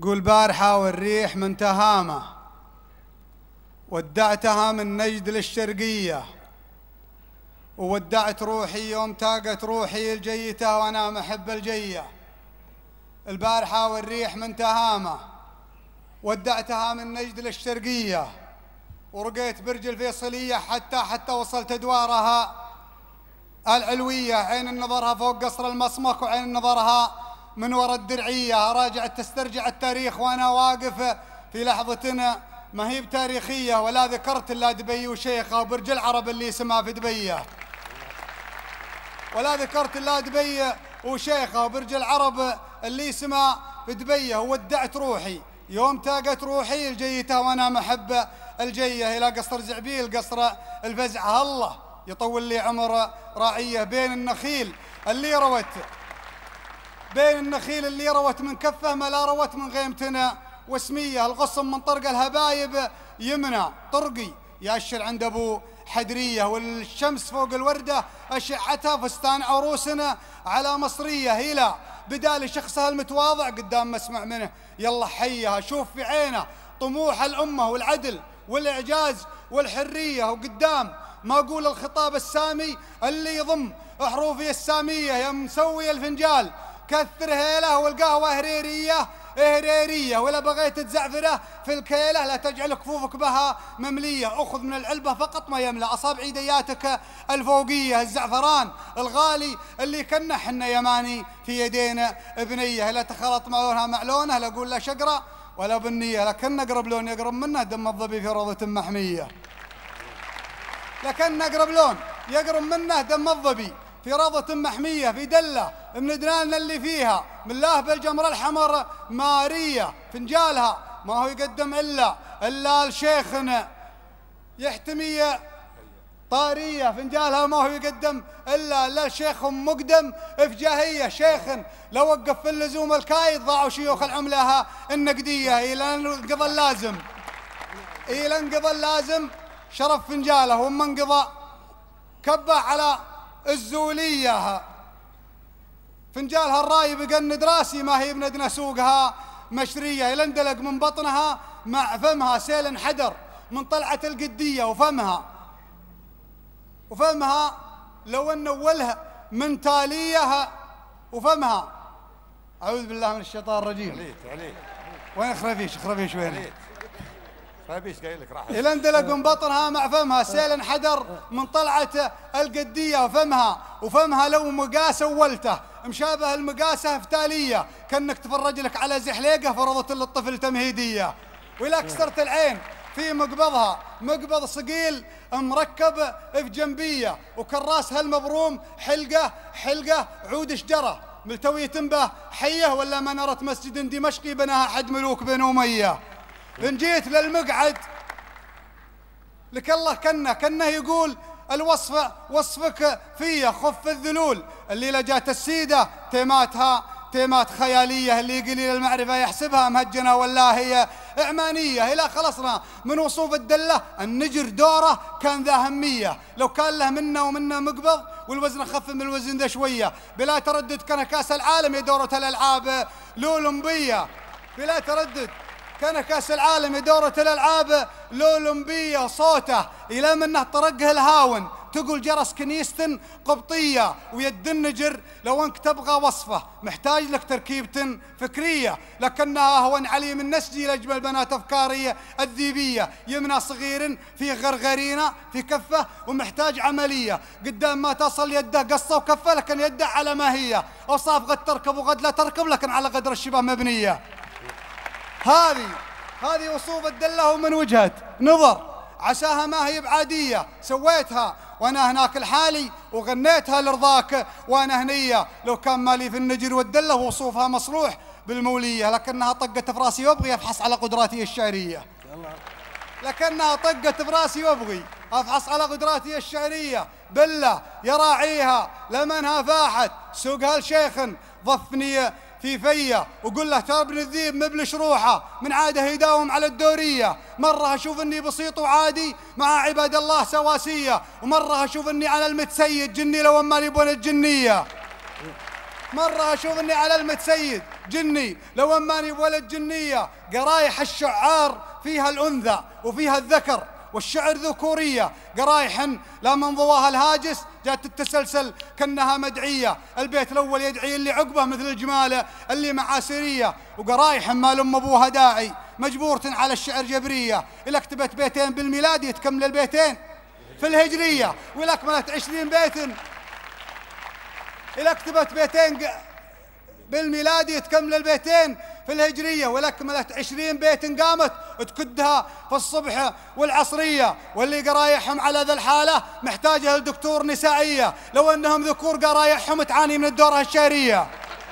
قول بارحة والريح من تهامة، ودعتها من نجد للشرقية، وودعت روحي يوم تاقت روحي الجيته وأنا محب الجية. البارحة والريح من تهامة، ودعتها من نجد للشرقية، ورقيت برج الفيصلية حتى وصلت أدوارها العلوية. عين نظرها فوق قصر المصمك، وعين نظرها من وراء الدرعية. راجعت تسترجع التاريخ وأنا واقف في لحظة ما هي بتاريخية، ولا ذكرت إلا دبي وشيخة وبرج العرب اللي اسمها في دبية، ولا ذكرت إلا دبي وشيخة وبرج العرب اللي اسمها في دبية. وودعت روحي يوم تاقت روحي الجيته وأنا محب الجية، إلى قصر زعبيل قصر الفزعة. الله يطول لي عمر راعية بين النخيل اللي روت، بين النخيل اللي روت من كفه ما لا روت من غيمتنا واسمية. الغصن من طرق الهبايب يمنى طرقي يأشر عند أبو حدرية، والشمس فوق الوردة أشعتها فستان عروسنا على مصرية. هيلا بدال شخصها المتواضع قدام ما اسمع منه يلا حيها. شوف في عينه طموح الأمة والعدل والإعجاز والحرية، وقدام ما أقول الخطاب السامي اللي يضم حروفي السامية. يا مسوي الفنجال كثر هيله، والقهوة هريرية، ولا بغيت تزعفره في الكيلة لا تجعل كفوفك بها مملية. أخذ من العلبة فقط ما يملأ أصابع يدياتك الفوقية. الزعفران الغالي اللي كنا حنا يماني في يدينا بنية، لا تخلط معونها مع لونه، لا أقول لا شقرة ولا بنية، لكن أقرب لون يقرب منه دم الظبي في روضة محمية. لكن أقرب لون يقرب منه دم الظبي في روضة محمية، في دلة من دنالنا اللي فيها من الله بالجمر الحمر مارية. فنجالها ما هو يقدم إلا الشيخنا يحتمي طارية. فنجالها ما هو يقدم إلا الشيخ مقدم إفجاهية. شيخ لو وقف في اللزوم الكايد ضاعوا شيوخ العملة النقدية. إلى انقضى اللازم، إلى انقضى اللازم شرف فنجاله، وما انقضى كبه على الزولية. فنجالها الرايب يقند راسي ما هي بندنا سوقها مشرية. يلندلق من بطنها مع فمها سيل انحدر من طلعة القدية، وفمها لو ان اولها من تاليها، وفمها اعوذ بالله من الشيطان الرجيم. عليك وين خرفيش وين خرفيش قايل لك راح يلندلق من بطنها مع فمها سيل انحدر من طلعة القدية. وفمها لو مقاس اولته مشابه المقاسة فتالية، كأنك تفرج لك على زحليقة فرضت للطفل تمهيدية. ولا كسرت العين في مقبضها مقبض صقيل مركب في جنبية، وكراسها المبروم حلقة عود شجرة ملتوية به حية، ولا منارة مسجد دمشقي بناها حد ملوك بن أمية. إن جيت للمقعد لك الله كنه يقول وصفك فيا خف الذلول. اللي لجات السيدة تيمات خيالية، اللي قليل المعرفة يحسبها مهجنة ولا هي إعمانية. إلى خلصنا من وصوف الدلة النجر دوره كان ذا همية، لو كان له منا ومنا مقبض والوزن خف من الوزن ذا شوية. بلا تردد كان كاس العالم يا دورة الألعاب الأولمبية، بلا تردد كان كاس العالم دورة الألعاب الأولمبية. صوته إلى منه طرقه الهاون تقول جرس كنيستن قبطية. ويد النجر لو انك تبغى وصفه محتاج لك تركيبة فكرية، لكنها هون علي من نسجي لأجمل بنات أفكارية الذيبية. يمنى صغير في غرغرينة في كفه ومحتاج عملية، قدام ما تصل يده قصة وكفه لكن يده على ما هي. أوصاف قد تركب وقد لا تركب لكن على قدر الشبه مبنية. هذه وصوف الدلة ومن وجهة نظر عساها ما هي بعادية. سويتها وأنا هناك الحالي وغنيتها لرضاك وأنا هنية. لو كان مالي في النجر والدلة وصوفها مصروح بالمولية، لكنها طقت في راسي وابغي أفحص على قدراتي الشعرية. لكنها طقت في راسي وابغي أفحص على قدراتي الشعرية. بالله يراعيها لمنها فاحت سوقها الشيخ ضفني في فيا، وقل له ترى ابن الذيب مبلش روحه من عاده يداوم على الدورية. مرة أشوف أني بسيط وعادي مع عباد الله سواسية، ومرة أشوف أني على المتسيد جني لو ما يبون الجنية. مرة أشوف أني على المتسيد جني لو أماني بولد جنية. قرايح الشعار فيها الأنثى وفيها الذكر، والشعر ذكورية. قرايح لا من ضواها الهاجس جات تتسلسل كأنها مدعية. البيت الأول يدعي اللي عقبه مثل الجمالة اللي معاسرية. وقرايح ما لم أبوها داعي مجبورة على الشعر جبرية. إلا كتبت بيتين بالميلاد يتكمل البيتين في الهجرية، وإلا أكملت 20 بيت. إلا كتبت بيتين بالميلاد يتكمل البيتين في الهجرية، وإلا أكملت 20 بيت قامت تكدها في الصبح والعصرية. واللي قرايحهم على ذا الحالة محتاجة لدكتور نسائية، لو أنهم ذكور قرايحهم تعاني من الدورة الشهرية.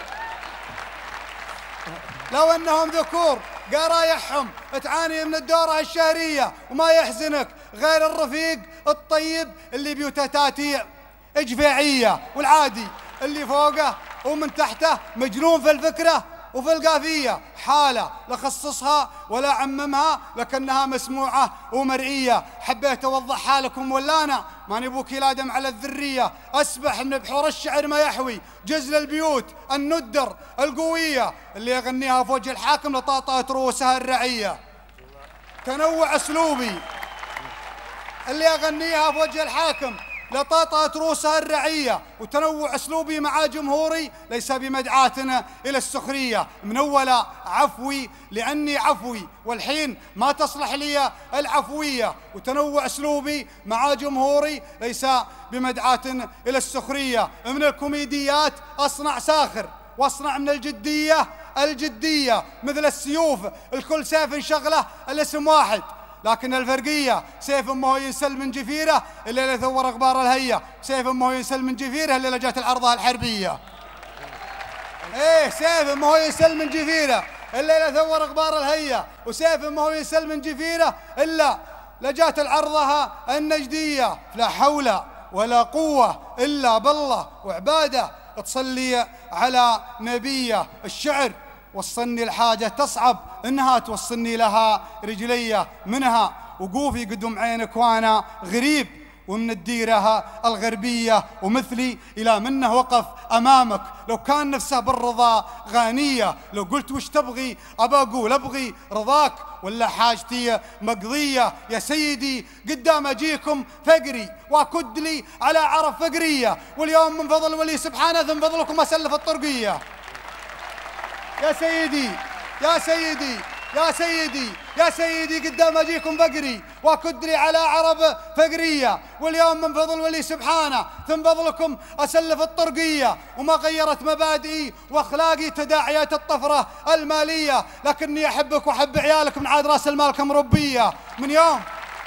لو أنهم ذكور قرايحهم تعاني من الدورة الشهرية. وما يحزنك غير الرفيق الطيب اللي بيوته تاتي إجفاعية، والعادي اللي فوقه ومن تحته مجنون في الفكرة وفي القافية. حالة لخصصها ولا عممها لكنها مسموعة ومرئية. حبيت أوضح حالكم ولا أنا ماني بوكيل آدم على الذرية. أسبح من بحور الشعر ما يحوي جزل البيوت الندر القوية، اللي يغنيها في وجه الحاكم لطاطات رؤوسها الرعية. تنوع أسلوبي اللي أغنيها في وجه الحاكم لطاطات رؤوسها الرعية. وتنوع أسلوبي مع جمهوري ليس بمدعاتنا إلى السخرية. من أول عفوي لأني عفوي، والحين ما تصلح لي العفوية. وتنوع أسلوبي مع جمهوري ليس بمدعاتنا إلى السخرية. من الكوميديات أصنع ساخر، واصنع من الجدية مثل السيوف. الكل سيف شغله الاسم واحد، لكن الفرقية سيف ما هو ينسل من جفيره الليلة ثور أخبار الهية. سيف ما هو ينسل من جفيره الليلة جات العرضة الحربية. إيه سيف ما هو ينسل من جفيره الليلة ثور أخبار الهية. وسيف ما هو ينسل من جفيره إلا لجات العرضة النجدية. لا حول ولا قوة إلا بالله وعباده تصلي على نبيه. الشعر وصلني الحاجة تصعب إنها توصلني لها رجلية. منها وقوفي قدم عينك وأنا غريب ومن الديرة الغربية، ومثلي إلى منه وقف أمامك لو كان نفسه بالرضا غانية. لو قلت وش تبغي أبى أقول أبغي رضاك ولا حاجتي مقضية. يا سيدي قدام أجيكم فقري وأكد لي على عرف فقرية، واليوم من فضل ولي سبحانه ذم فضلكم أسلف الطرقية. يا سيدي يا سيدي يا سيدي يا سيدي قدام أجيكم فقري وأكد لي على عرب فقرية، واليوم من فضل ولي سبحانه ثم فضلكم أسلف الطرقية. وما غيرت مبادئي وأخلاقي تداعيات الطفرة المالية، لكني أحبك وأحب عيالك من عاد رأس المال كمربية من يوم.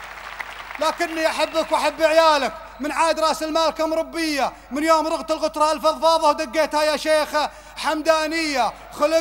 لكني أحبك وأحب عيالك من عاد رأس المال كمربية من يوم رغت الغترة الفضفاضة ودقيتها يا شيخ حمدانية.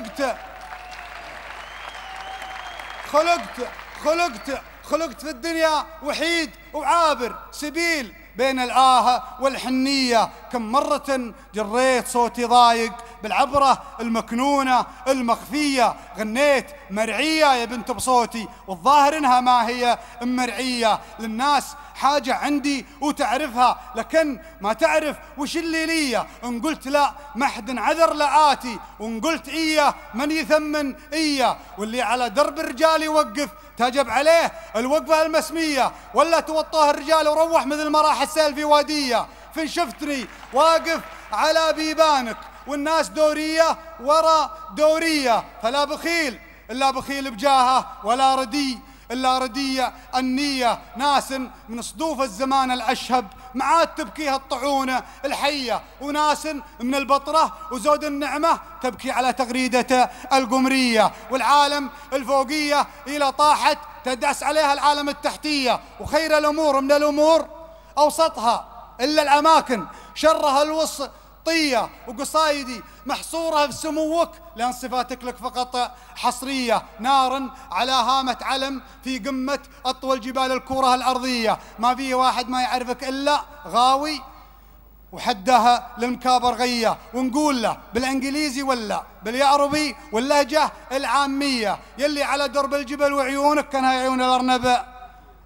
خلقت في الدنيا وحيد وعابر سبيل بين الآه والحنية. كم مرة جريت صوتي ضايق بالعبرة المكنونة المخفية. غنيت مرعية يا بنت بصوتي، والظاهر إنها ما هي مرعية. للناس حاجة عندي وتعرفها، لكن ما تعرف وش اللي ليا. إن قلت لا ما حد عذر لآتي، وإن قلت إياه من يثمن إياه. واللي على درب الرجال يوقف تجب عليه الوقفة المسمية، ولا توطوه الرجال وروح مثل ما راح السيل في وادية. فين شفتني واقف على بيبانك والناس دورية ورا دورية، فلا بخيل إلا بخيل بجاهه، ولا ردي إلا ردية النية. ناس من صدوف الزمان الأشهب معاد تبكيها الطعونة الحية، وناس من البطرة وزود النعمة تبكي على تغريدة القمرية. والعالم الفوقية إلى طاحت تدعس عليها العالم التحتية. وخير الأمور من الأمور أوسطها إلا الأماكن شرها الوسطية. وقصايدي محصورة في سموك لأن صفاتك لك فقط حصرية. نار على هامة علم في قمة أطول جبال الكرة الأرضية. ما في واحد ما يعرفك إلا غاوي وحدها للمكابر غية. ونقول له بالإنجليزي ولا باليعربي واللهجة العامية، يلي على درب الجبل وعيونك كانها عيون الأرنب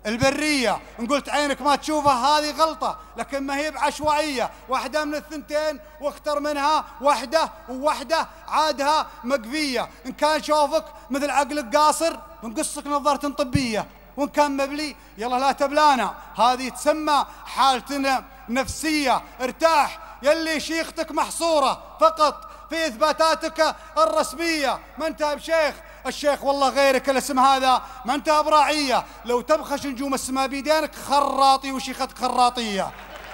البرية، إن قلت عينك ما تشوفها هذه غلطة، لكن ما هي بعشوائية، واحدة من الثنتين واختر منها واحدة، وواحدة عادها مقفية. إن كان شوفك مثل عقلك قاصر بنقصك نظارة طبية، وإن كان مبلي يلا لا تبلانا، هذه تسمى حالتنا نفسية. ارتاح يلي شيختك محصورة فقط في إثباتاتك الرسمية، ما انت بشيخ، الشيخ والله غيرك الاسم هذا، ما انت براعية، لو تبخش نجوم السماء بيدينك خراطي وشيختك خراطية.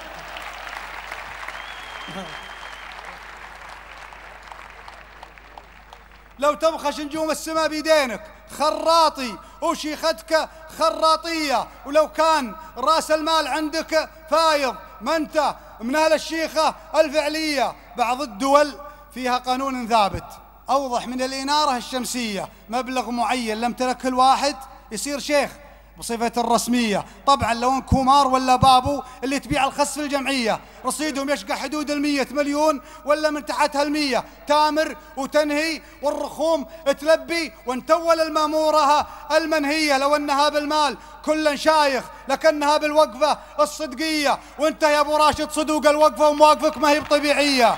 لو تبخش نجوم السماء بيدينك خراطي وشيختك خراطية، ولو كان راس المال عندك فايض ما انت من اهل الشيخة الفعلية. بعض الدول فيها قانون ثابت أوضح من الإنارة الشمسية، مبلغ معين لم تلك الواحد يصير شيخ بصفة الرسمية. طبعا لو ان كومار ولا بابو اللي تبيع الخس في الجمعية رصيدهم يشقى حدود 100 مليون ولا من تحتها 100، تامر وتنهي والرخوم تلبي، وانت اول المامورة المنهية. لو انها بالمال كلا شايخ لكنها بالوقفة الصدقية، وانت يا ابو راشد صدوق الوقفة ومواقفك ما هي بطبيعية.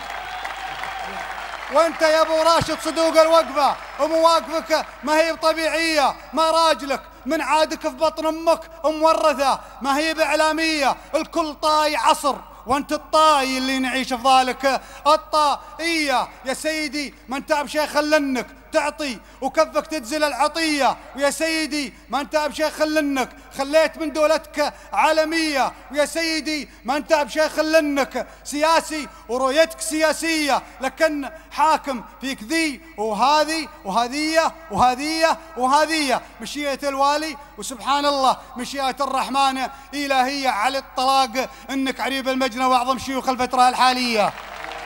وانت يا ابو راشد صدوق الوقفة ومواقفك ما هي طبيعية. ما راجلك من عادك في بطن امك مورثة ما هي باعلامية، الكل طاي عصر وانت الطاي اللي نعيش في ذلك الطائية. يا سيدي ما انت بشيء خلنك تعطي وكفك تنزل العطية، ويا سيدي ما انت بشيء خلنك خليت من دولتك عالمية، ويا سيدي ما انت بشيء خلنك سياسي ورؤيتك سياسية، لكن حاكم فيك ذي وهذه وهذية وهذية وهذية. مشيئة الوالي وسبحان الله مشيئة الرحمن إلهية على الطلاق انك عريب المجنى واعظم شيوخ الفترة الحالية.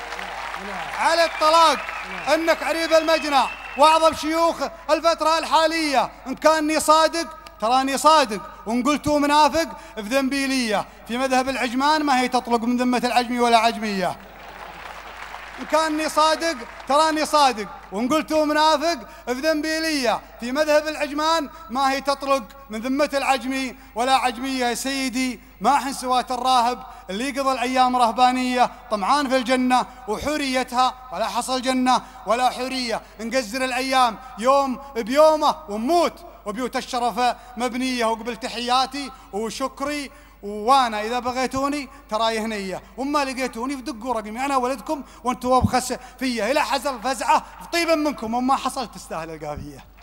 على الطلاق انك عريب المجنى واعظم شيوخ الفترة الحالية. ان كاني صادق تراني صادق، وان قلت منافق في ذنبيلية. في مذهب العجمان ما هي تطلق من ذمة العجمي ولا عجمية. إن كاني صادق تراني صادق، وإن قلت منافق في ذنبيلية. في مذهب العجمان ما هي تطلق من ذمة العجمي ولا عجمية. يا سيدي ما حن سوات الراهب اللي يقضي الأيام رهبانية طمعان في الجنة وحوريتها، ولا حصل جنة ولا حورية. نقزر الأيام يوم بيومه ونموت وبيوت الشرف مبنية. وقبل تحياتي وشكري وانا اذا بغيتوني تراي هنيه، وما لقيتوني فدقوا رقمي انا ولدكم وانتوا ابخس فيا. الى حصل فزعه طيبا منكم وما حصل تستاهل القافيه.